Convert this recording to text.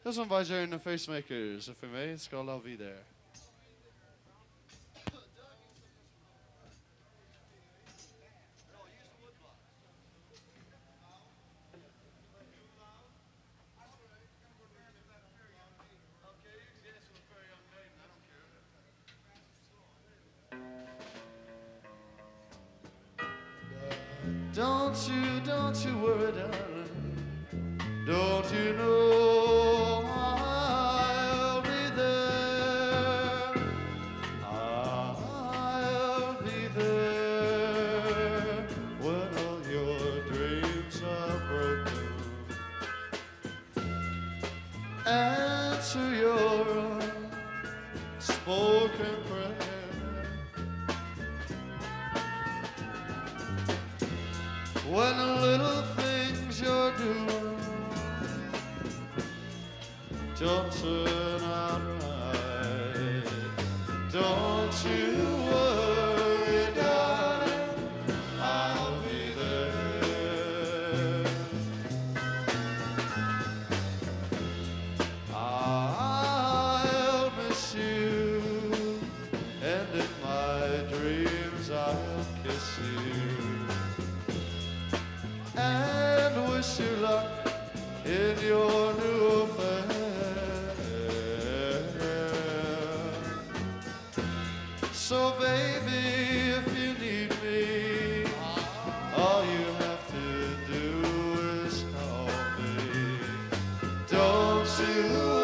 This one by Jerry and the Facemakers, if I may. It's called I'll Be There. Don't you worry, darling. Don't you know I'll be there? I'll be there when all your dreams are broken. Answer your unspoken prayer. When the little things you're doing don't turn out right, don't you worry, darling, I'll be there. I'll miss you, and in my dreams I'll kiss you and wish you luck in your new affair. So baby, if you need me, all you have to do is call me. Don't you